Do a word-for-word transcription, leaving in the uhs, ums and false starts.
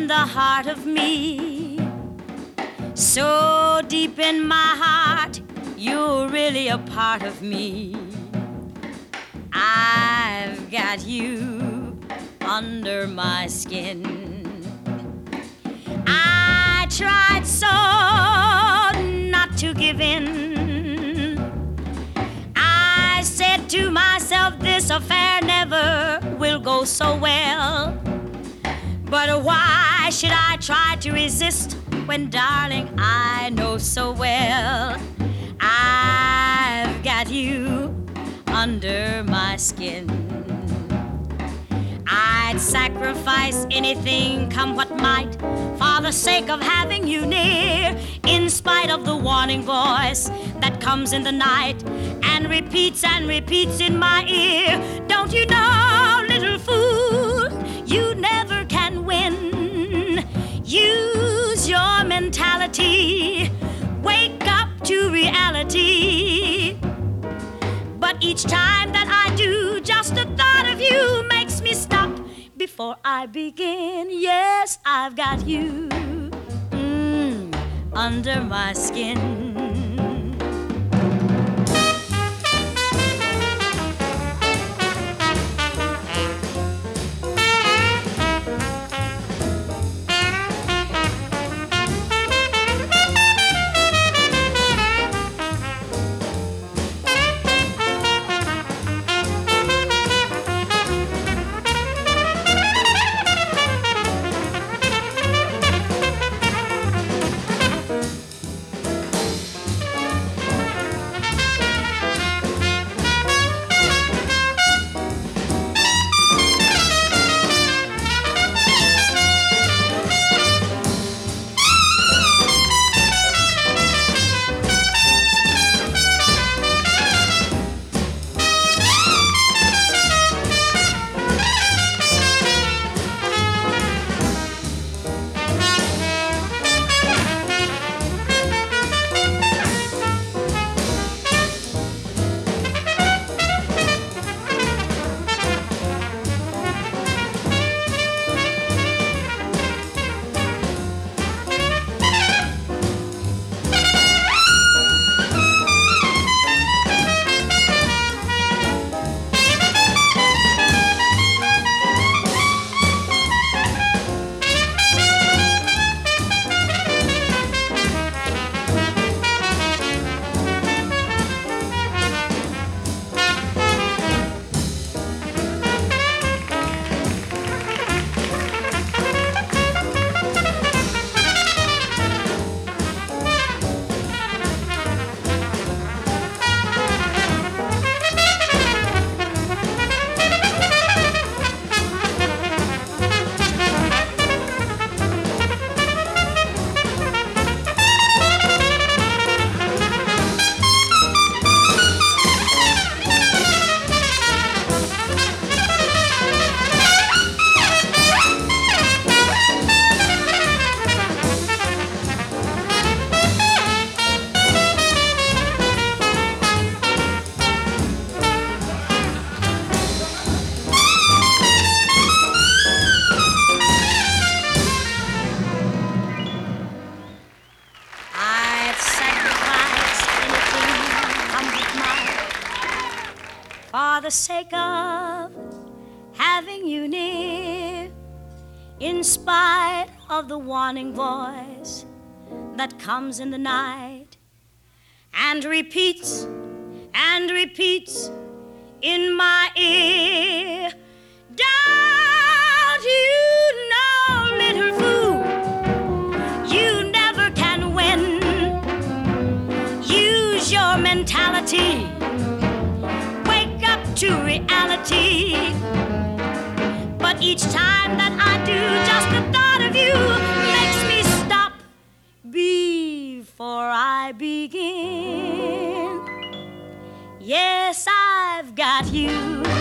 in the heart of me. So deep in my heart, you're really a part of me. I've got you under my skin. I tried so not to give in. I said to myself, this affair never will go so well. But why should I try to resist when, darling, I know so well I've got you under my skin. I'd sacrifice anything, come what might, for the sake of having you near, in spite of the warning voice that comes in the night and repeats and repeats in my ear. Don't you know, little fool, you never can win. Use your mentality, wake up to reality. But each time that I do, just the thought of you makes me stop before I begin. Yes, I've got you mm, under my skin. For the sake of having you near, in spite of the warning voice that comes in the night and repeats and repeats in my ear. Don't you know, little fool, you never can win. Use your mentality, wake up to reality. But each time that I do, just the thought of you makes me stop before I begin. Yes, I've got you